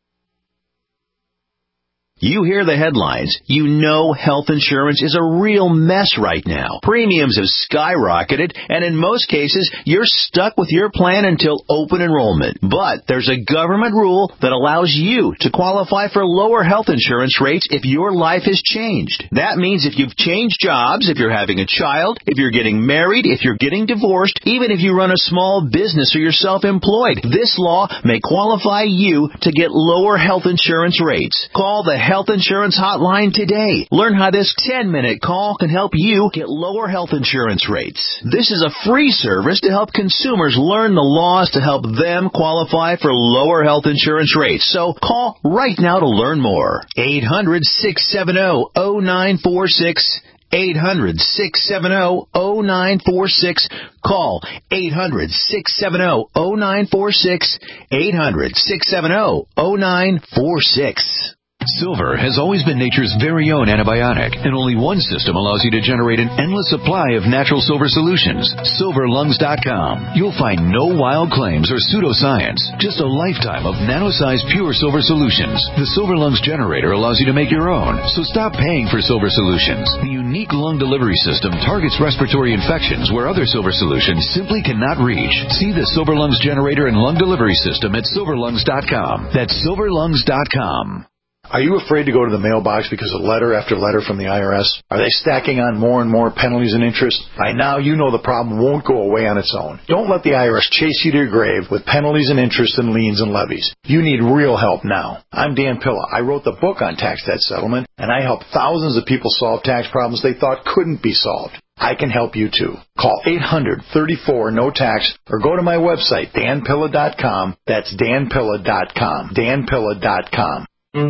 You hear the headlines. You know health insurance is a real mess right now. Premiums have skyrocketed, and in most cases, you're stuck with your plan until open enrollment. But there's a government rule that allows you to qualify for lower health insurance rates if your life has changed. That means if you've changed jobs, if you're having a child, if you're getting married, if you're getting divorced, even if you run a small business or you're self-employed, this law may qualify you to get lower health insurance rates. Call the Health Insurance Hotline today. Learn how this ten-minute call can help you get lower health insurance rates. This is a free service to help consumers learn the laws to help them qualify for lower health insurance rates. So call right now to learn more. eight hundred, six seven zero, zero nine four six. eight hundred, six seven zero, zero nine four six. Call eight hundred, six seven zero, zero nine four six. eight hundred, six seven zero, zero nine four six. Silver has always been nature's very own antibiotic, and only one system allows you to generate an endless supply of natural silver solutions. silver lungs dot com. You'll find no wild claims or pseudoscience, just a lifetime of nano-sized pure silver solutions. The Silver Lungs generator allows you to make your own, so stop paying for silver solutions. The unique lung delivery system targets respiratory infections where other silver solutions simply cannot reach. See the Silver Lungs generator and lung delivery system at silver lungs dot com. That's silver lungs dot com. Are you afraid to go to the mailbox because of letter after letter from the I R S? Are they stacking on more and more penalties and interest? By now, you know the problem won't go away on its own. Don't let the I R S chase you to your grave with penalties and interest and liens and levies. You need real help now. I'm Dan Pilla. I wrote the book on tax debt settlement, and I help thousands of people solve tax problems they thought couldn't be solved. I can help you too. Call eight hundred, thirty-four, no tax or go to my website, dan pilla dot com. That's dan pilla dot com. dan pilla dot com.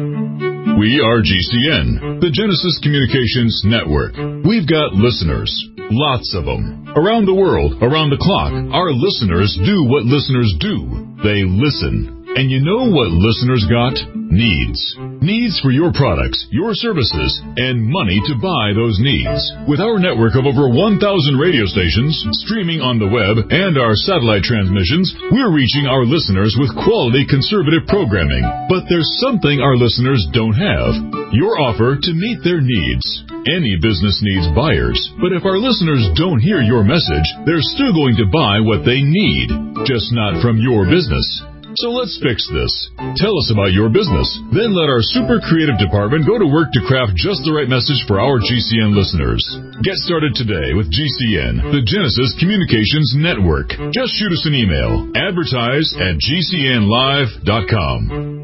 We are G C N, the Genesis Communications Network. We've got listeners, lots of them. Around the world, around the clock, our listeners do what listeners do. They listen. And you know what listeners got? Needs. Needs for your products, your services, and money to buy those needs. With our network of over one thousand radio stations, streaming on the web, and our satellite transmissions, we're reaching our listeners with quality conservative programming. But there's something our listeners don't have. Your offer to meet their needs. Any business needs buyers, but if our listeners don't hear your message, they're still going to buy what they need, just not from your business. So let's fix this. Tell us about your business. Then let our super creative department go to work to craft just the right message for our G C N listeners. Get started today with G C N, the Genesis Communications Network. Just shoot us an email. Advertise at G C N live dot com.